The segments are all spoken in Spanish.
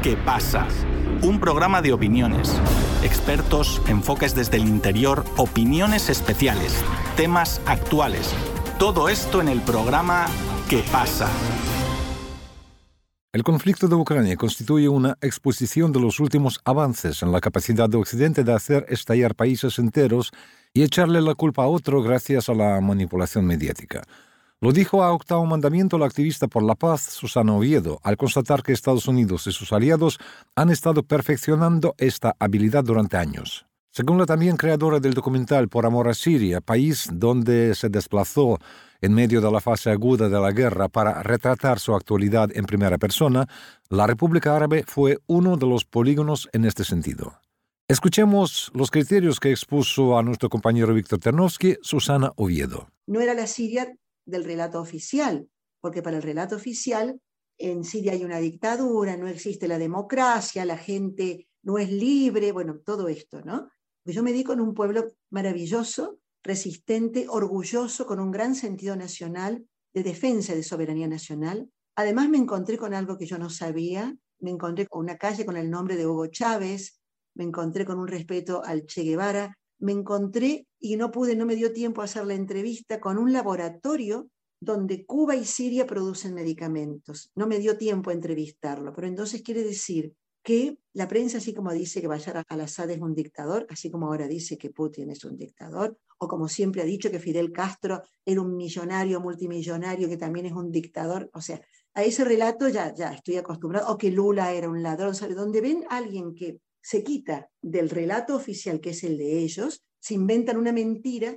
¿Qué pasa? Un programa de opiniones, expertos, enfoques desde el interior, opiniones especiales, temas actuales. Todo esto en el programa ¿Qué pasa? El conflicto de Ucrania constituye una exposición de los últimos avances en la capacidad de Occidente de hacer estallar países enteros y echarle la culpa a otro gracias a la manipulación mediática. Lo dijo a Octavo Mandamiento la activista por la paz Susana Oviedo, al constatar que Estados Unidos y sus aliados han estado perfeccionando esta habilidad durante años. Según la también creadora del documental Por amor a Siria, país donde se desplazó en medio de la fase aguda de la guerra para retratar su actualidad en primera persona, la República Árabe fue uno de los polígonos en este sentido. Escuchemos los criterios que expuso a nuestro compañero Víctor Ternovsky, Susana Oviedo. No era la Siria del relato oficial, porque para el relato oficial en Siria hay una dictadura, no existe la democracia, la gente no es libre, bueno, todo esto, ¿no? Pues yo me di con un pueblo maravilloso, resistente, orgulloso, con un gran sentido nacional, de defensa de soberanía nacional. Además me encontré con algo que yo no sabía, me encontré con una calle con el nombre de Hugo Chávez, me encontré con un respeto al Che Guevara, me encontré, y no me dio tiempo a hacer la entrevista, con un laboratorio donde Cuba y Siria producen medicamentos. No me dio tiempo a entrevistarlo, pero entonces quiere decir que la prensa, así como dice que Bashar al-Assad es un dictador, así como ahora dice que Putin es un dictador, o como siempre ha dicho que Fidel Castro era un millonario, multimillonario, que también es un dictador, o sea, a ese relato ya estoy acostumbrado, o que Lula era un ladrón, ¿sabe? Donde ven a alguien que se quita del relato oficial, que es el de ellos, se inventan una mentira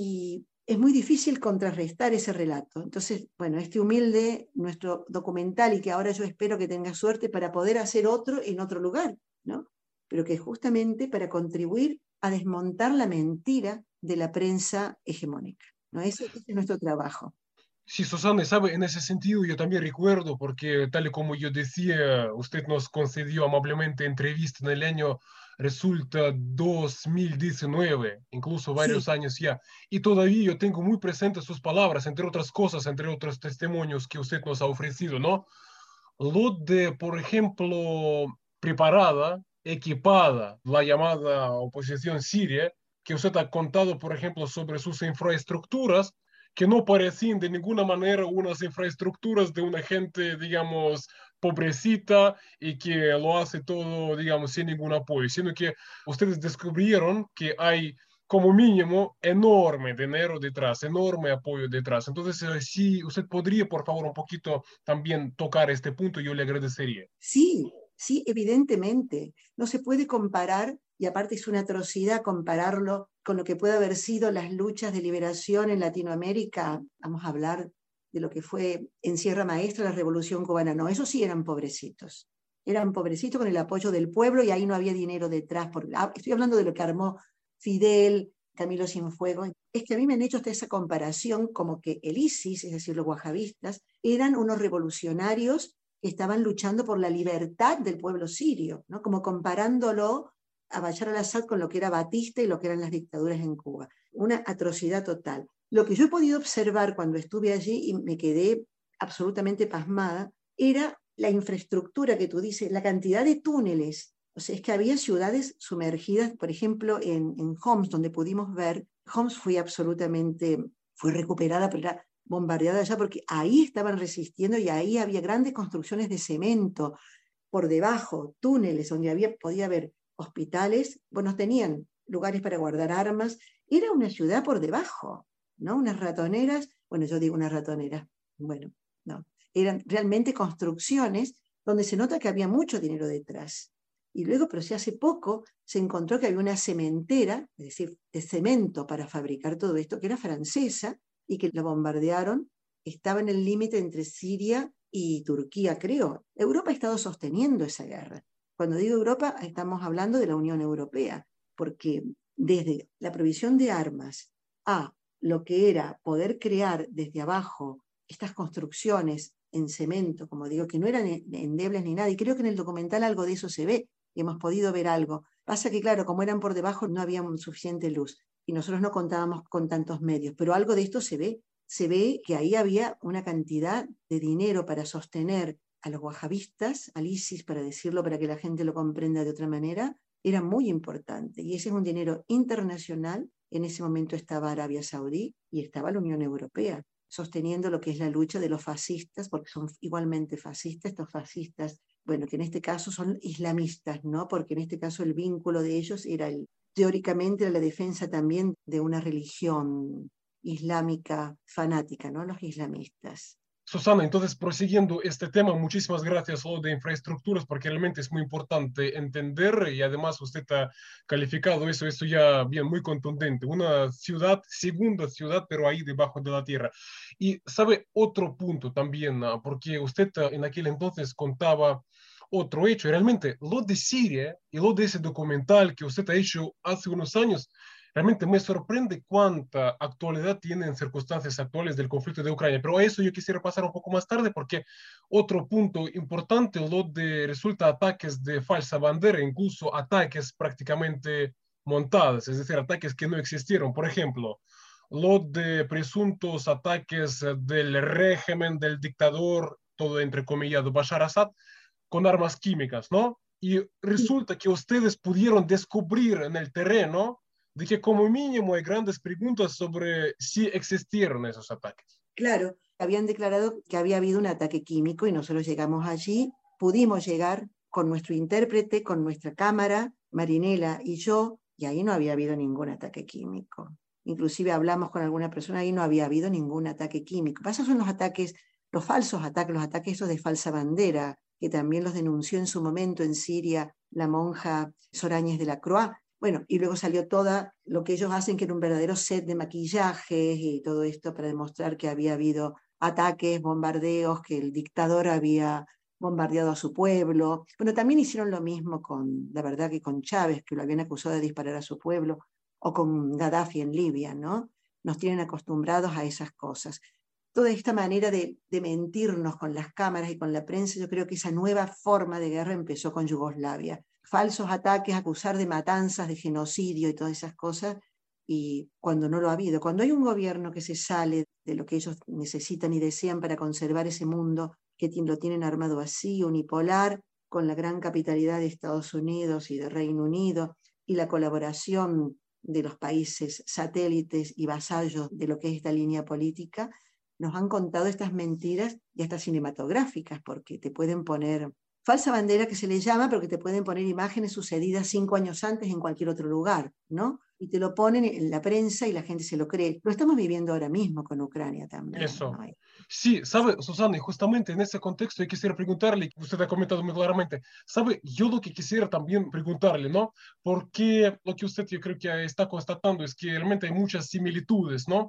y es muy difícil contrarrestar ese relato. Entonces, bueno, este humilde, nuestro documental, y que ahora yo espero que tenga suerte para poder hacer otro en otro lugar, ¿no? Pero que justamente para contribuir a desmontar la mentira de la prensa hegemónica, ¿no? Ese es nuestro trabajo. Sí, Susana, sabe, en ese sentido yo también recuerdo, porque tal y como yo decía, usted nos concedió amablemente entrevista en el año, resulta 2019, incluso varios Sí. años ya, y todavía yo tengo muy presentes sus palabras, entre otras cosas, entre otros testimonios que usted nos ha ofrecido, ¿no? Lo de, por ejemplo, preparada, equipada, la llamada oposición siria, que usted ha contado, por ejemplo, sobre sus infraestructuras, que no parecían de ninguna manera unas infraestructuras de una gente, digamos, pobrecita y que lo hace todo, digamos, sin ningún apoyo, sino que ustedes descubrieron que hay como mínimo enorme dinero detrás, enorme apoyo detrás. Entonces, si usted podría, por favor, un poquito también tocar este punto, yo le agradecería. Sí, sí, evidentemente. No se puede comparar, y aparte es una atrocidad compararlo con lo que puede haber sido las luchas de liberación en Latinoamérica. Vamos a hablar de lo que fue en Sierra Maestra la Revolución Cubana. No, esos sí eran pobrecitos. Eran pobrecitos con el apoyo del pueblo y ahí no había dinero detrás. Estoy hablando de lo que armó Fidel, Camilo Cienfuegos. Es que a mí me han hecho hasta esa comparación como que el ISIS, es decir, los wahabistas, eran unos revolucionarios que estaban luchando por la libertad del pueblo sirio, ¿no? Como comparándolo a Bashar al-Assad con lo que era Batista y lo que eran las dictaduras en Cuba. Una atrocidad total. Lo que yo he podido observar cuando estuve allí y me quedé absolutamente pasmada, era la infraestructura que tú dices, la cantidad de túneles. O sea, es que había ciudades sumergidas, por ejemplo, en Homs, donde pudimos ver, Homs fue recuperada, pero era bombardeada allá porque ahí estaban resistiendo y ahí había grandes construcciones de cemento por debajo, túneles donde podía haber hospitales, bueno, tenían lugares para guardar armas, era una ciudad por debajo, ¿no? Unas ratoneras, bueno, yo digo unas ratoneras, bueno, no, eran realmente construcciones donde se nota que había mucho dinero detrás. Y luego, pero si hace poco se encontró que había una cementera, es decir, de cemento para fabricar todo esto, que era francesa, y que la bombardearon, estaba en el límite entre Siria y Turquía, creo. Europa ha estado sosteniendo esa guerra. Cuando digo Europa, estamos hablando de la Unión Europea, porque desde la provisión de armas a lo que era poder crear desde abajo estas construcciones en cemento, como digo, que no eran endebles ni nada, y creo que en el documental algo de eso se ve, hemos podido ver algo. Pasa que, claro, como eran por debajo, no había suficiente luz y nosotros no contábamos con tantos medios, pero algo de esto se ve que ahí había una cantidad de dinero para sostener a los wahabistas, al ISIS, para decirlo, para que la gente lo comprenda de otra manera, era muy importante. Y ese es un dinero internacional. En ese momento estaba Arabia Saudí y estaba la Unión Europea, sosteniendo lo que es la lucha de los fascistas, porque son igualmente fascistas, estos fascistas, bueno, que en este caso son islamistas, ¿no? Porque en este caso el vínculo de ellos era teóricamente era la defensa también de una religión islámica fanática, ¿no? Los islamistas. Susana, entonces, prosiguiendo este tema, muchísimas gracias a lo de infraestructuras, porque realmente es muy importante entender y además usted ha calificado eso ya bien, muy contundente. Una ciudad, segunda ciudad, pero ahí debajo de la tierra. Y sabe otro punto también, porque usted en aquel entonces contaba otro hecho, y realmente lo de Siria y lo de ese documental que usted ha hecho hace unos años, realmente me sorprende cuánta actualidad tiene en circunstancias actuales del conflicto de Ucrania, pero a eso yo quisiera pasar un poco más tarde porque otro punto importante, lo de resulta ataques de falsa bandera, incluso ataques prácticamente montados, es decir, ataques que no existieron. Por ejemplo, lo de presuntos ataques del régimen del dictador, todo entrecomillado, Bashar Assad, con armas químicas, ¿no? Y resulta que ustedes pudieron descubrir en el terreno de que como mínimo hay grandes preguntas sobre si existieron esos ataques. Claro, habían declarado que había habido un ataque químico y nosotros llegamos allí, pudimos llegar con nuestro intérprete, con nuestra cámara, Marinela y yo, y ahí no había habido ningún ataque químico. Inclusive hablamos con alguna persona y no había habido ningún ataque químico. Pasa son los ataques, los falsos ataques, los ataques esos de falsa bandera, que también los denunció en su momento en Siria la monja Soráñez de la Croix. Bueno, y luego salió toda lo que ellos hacen, que era un verdadero set de maquillajes y todo esto para demostrar que había habido ataques, bombardeos, que el dictador había bombardeado a su pueblo. Bueno, también hicieron lo mismo con, la verdad, que con Chávez, que lo habían acusado de disparar a su pueblo, o con Gaddafi en Libia, ¿no? Nos tienen acostumbrados a esas cosas. Toda esta manera de mentirnos con las cámaras y con la prensa, yo creo que esa nueva forma de guerra empezó con Yugoslavia. Falsos ataques, acusar de matanzas, de genocidio y todas esas cosas, y cuando no lo ha habido. Cuando hay un gobierno que se sale de lo que ellos necesitan y desean para conservar ese mundo que lo tienen armado así, unipolar, con la gran capitalidad de Estados Unidos y de Reino Unido, y la colaboración de los países satélites y vasallos de lo que es esta línea política, nos han contado estas mentiras y hasta cinematográficas, porque te pueden poner falsa bandera, que se le llama, pero que te pueden poner imágenes sucedidas 5 años antes en cualquier otro lugar, ¿no? Y te lo ponen en la prensa y la gente se lo cree. Lo estamos viviendo ahora mismo con Ucrania también, Eso. ¿no? Sí, sabe, Susana, y justamente en ese contexto yo quisiera preguntarle, usted ha comentado muy claramente, sabe, yo lo que quisiera también preguntarle, ¿no? Porque lo que usted yo creo que está constatando es que realmente hay muchas similitudes, ¿no?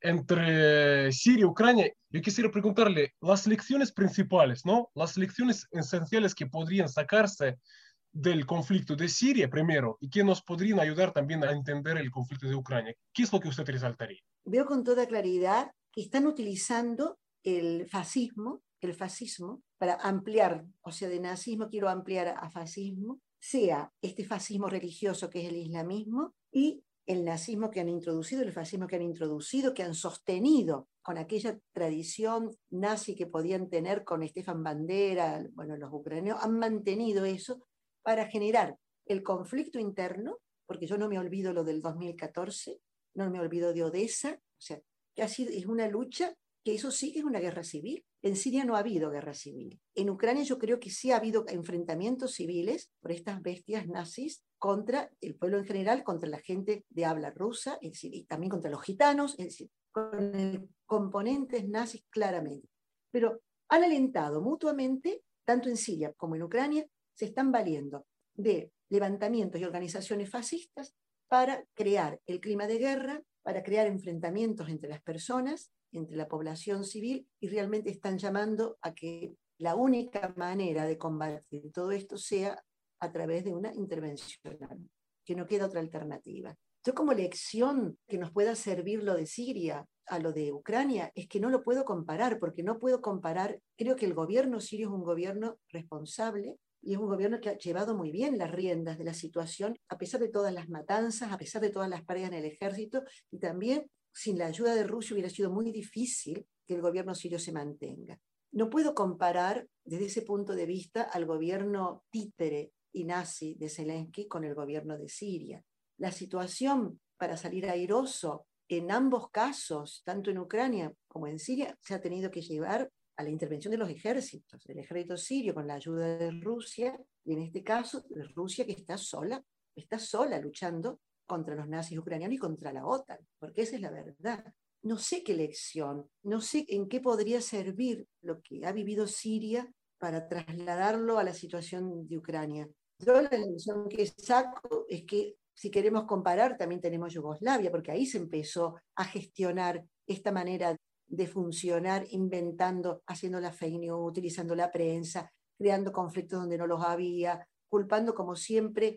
Entre Siria y Ucrania. Yo quisiera preguntarle las lecciones principales, ¿no? Las lecciones esenciales que podrían sacarse del conflicto de Siria primero y que nos podrían ayudar también a entender el conflicto de Ucrania. ¿Qué es lo que usted resaltaría? Veo con toda claridad que están utilizando el fascismo para ampliar, o sea, de nazismo quiero ampliar a fascismo, sea este fascismo religioso que es el islamismo y el nazismo que han introducido, el fascismo que han introducido, que han sostenido con aquella tradición nazi que podían tener con Stefan Bandera, bueno, los ucranianos han mantenido eso para generar el conflicto interno, porque yo no me olvido lo del 2014, no me olvido de Odessa, o sea, que es una lucha, que eso sí que es una guerra civil. En Siria no ha habido guerra civil. En Ucrania yo creo que sí ha habido enfrentamientos civiles por estas bestias nazis contra el pueblo en general, contra la gente de habla rusa, es decir, y también contra los gitanos, es decir, con componentes nazis claramente. Pero han alentado mutuamente, tanto en Siria como en Ucrania, se están valiendo de levantamientos y organizaciones fascistas para crear el clima de guerra, para crear enfrentamientos entre las personas, entre la población civil, y realmente están llamando a que la única manera de combatir todo esto sea a través de una intervención, que no queda otra alternativa. Yo como lección que nos pueda servir lo de Siria a lo de Ucrania es que no lo puedo comparar, porque no puedo comparar, creo que el gobierno sirio es un gobierno responsable, y es un gobierno que ha llevado muy bien las riendas de la situación, a pesar de todas las matanzas, a pesar de todas las pérdidas en el ejército, y también sin la ayuda de Rusia hubiera sido muy difícil que el gobierno sirio se mantenga. No puedo comparar desde ese punto de vista al gobierno títere y nazi de Zelensky con el gobierno de Siria. La situación para salir airoso en ambos casos, tanto en Ucrania como en Siria, se ha tenido que llevar a la intervención de los ejércitos, del ejército sirio con la ayuda de Rusia, y en este caso de Rusia que está sola luchando contra los nazis ucranianos y contra la OTAN, porque esa es la verdad. No sé qué lección, no sé en qué podría servir lo que ha vivido Siria para trasladarlo a la situación de Ucrania. Yo la lección que saco es que si queremos comparar, también tenemos Yugoslavia, porque ahí se empezó a gestionar esta manera de funcionar, inventando, haciendo la fake news, utilizando la prensa, creando conflictos donde no los había, culpando como siempre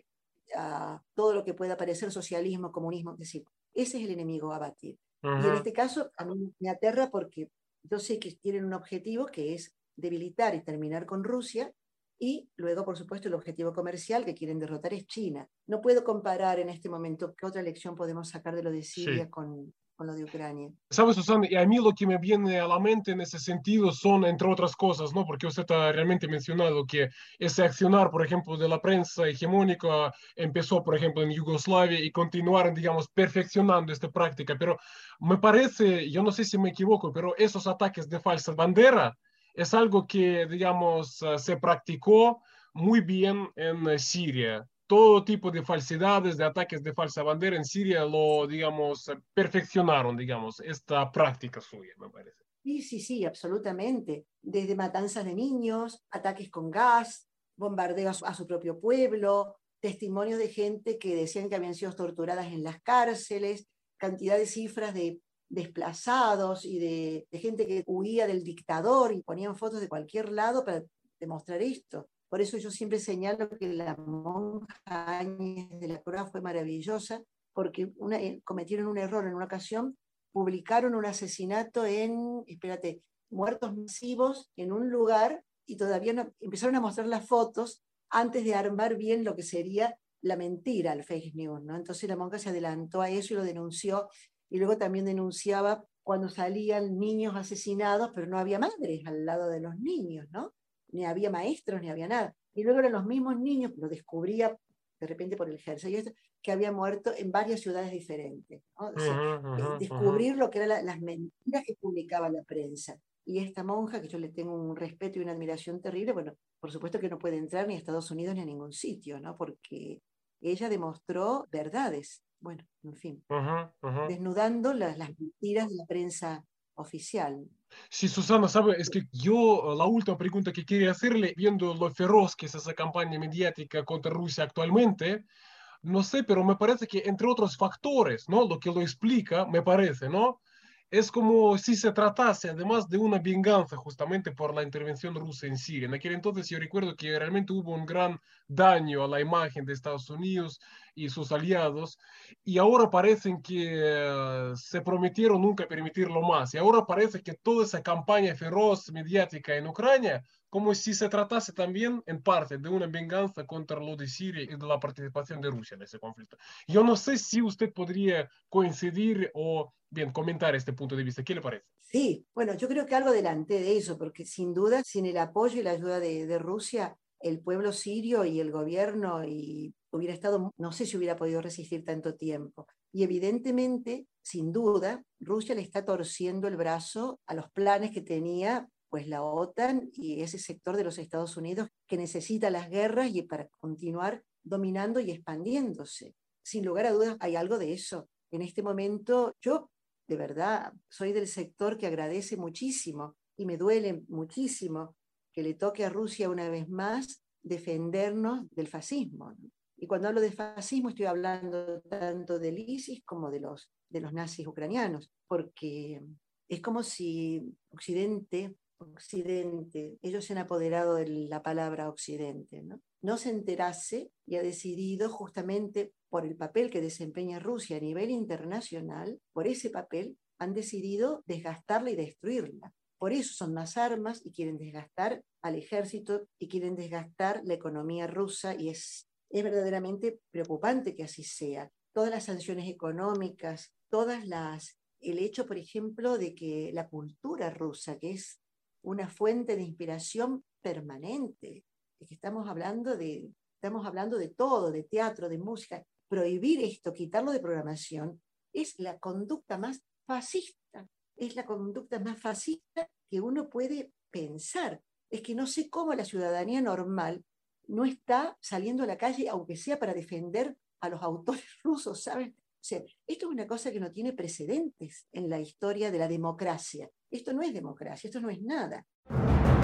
a todo lo que pueda parecer socialismo, comunismo, es decir, ese es el enemigo a batir. Y en Ujú. este caso a mí me aterra porque yo sé que tienen un objetivo que es debilitar y terminar con Rusia, y luego, por supuesto, el objetivo comercial que quieren derrotar es China. No puedo comparar en este momento qué otra lección podemos sacar de lo de Sí. Siria con lo de Ucrania. ¿Sabes, Susana? Y a mí lo que me viene a la mente en ese sentido son, entre otras cosas, ¿no? Porque usted ha realmente mencionado que ese accionar, por ejemplo, de la prensa hegemónica empezó, por ejemplo, en Yugoslavia y continuaron, digamos, perfeccionando esta práctica. Pero me parece, yo no sé si me equivoco, pero esos ataques de falsa bandera es algo que, digamos, se practicó muy bien en Siria. Todo tipo de falsedades, de ataques de falsa bandera en Siria lo, digamos, perfeccionaron, digamos, esta práctica suya, me parece. Sí, sí, sí, absolutamente. Desde matanzas de niños, ataques con gas, bombardeos a su propio pueblo, testimonios de gente que decían que habían sido torturadas en las cárceles, cantidad de cifras de desplazados y de gente que huía del dictador y ponían fotos de cualquier lado para demostrar esto. Por eso yo siempre señalo que la monja Áñez de la Croa fue maravillosa, porque cometieron un error en una ocasión, publicaron un asesinato espérate, muertos masivos en un lugar, y todavía no, empezaron a mostrar las fotos antes de armar bien lo que sería la mentira, el fake news, ¿no? Entonces la monja se adelantó a eso y lo denunció, y luego también denunciaba cuando salían niños asesinados, pero no había madres al lado de los niños, ¿no? Ni había maestros, ni había nada. Y luego eran los mismos niños, lo descubría de repente por el ejército, que había muerto en varias ciudades diferentes, ¿no? O sea, Ujú, ujú, ujú. descubrir lo que eran las mentiras que publicaba la prensa. Y esta monja, que yo le tengo un respeto y una admiración terrible, bueno, por supuesto que no puede entrar ni a Estados Unidos ni a ningún sitio, ¿no? Porque ella demostró verdades. Bueno, en fin, Ujú, ujú. desnudando las mentiras de la prensa oficial. Sí, Susana, sabe, es que yo la última pregunta que quería hacerle, viendo lo feroz que es esa campaña mediática contra Rusia actualmente, no sé, pero me parece que entre otros factores, ¿no? Lo que lo explica, me parece, ¿no? Es como si se tratase además de una venganza justamente por la intervención rusa en Siria. En aquel entonces yo recuerdo que realmente hubo un gran daño a la imagen de Estados Unidos y sus aliados, y ahora parecen que se prometieron nunca permitirlo más. Y ahora parece que toda esa campaña feroz mediática en Ucrania, como si se tratase también en parte de una venganza contra lo de Siria y de la participación de Rusia en ese conflicto. Yo no sé si usted podría coincidir o bien comentar este punto de vista. ¿Qué le parece? Sí, bueno, yo creo que algo delante de eso, porque sin duda, sin el apoyo y la ayuda de Rusia, el pueblo sirio y el gobierno hubiera estado, no sé si hubiera podido resistir tanto tiempo. Y evidentemente, sin duda, Rusia le está torciendo el brazo a los planes que tenía pues la OTAN y ese sector de los Estados Unidos que necesita las guerras y para continuar dominando y expandiéndose. Sin lugar a dudas, hay algo de eso. En este momento, yo de verdad, soy del sector que agradece muchísimo y me duele muchísimo que le toque a Rusia una vez más defendernos del fascismo, ¿no? Y cuando hablo de fascismo estoy hablando tanto del ISIS como de los nazis ucranianos, porque es como si Occidente, ellos se han apoderado de la palabra Occidente, ¿no? No se enterase y ha decidido justamente por el papel que desempeña Rusia a nivel internacional, por ese papel han decidido desgastarla y destruirla. Por eso son más armas y quieren desgastar al ejército y quieren desgastar la economía rusa, y es verdaderamente preocupante que así sea. Todas las sanciones económicas, el hecho, por ejemplo, de que la cultura rusa, que es una fuente de inspiración permanente. Es que estamos hablando de todo, de teatro, de música. Prohibir esto, quitarlo de programación, es la conducta más fascista. Es la conducta más fascista que uno puede pensar. Es que no sé cómo la ciudadanía normal no está saliendo a la calle, aunque sea para defender a los autores rusos, ¿saben? O sea, esto es una cosa que no tiene precedentes en la historia de la democracia. Esto no es democracia, esto no es nada.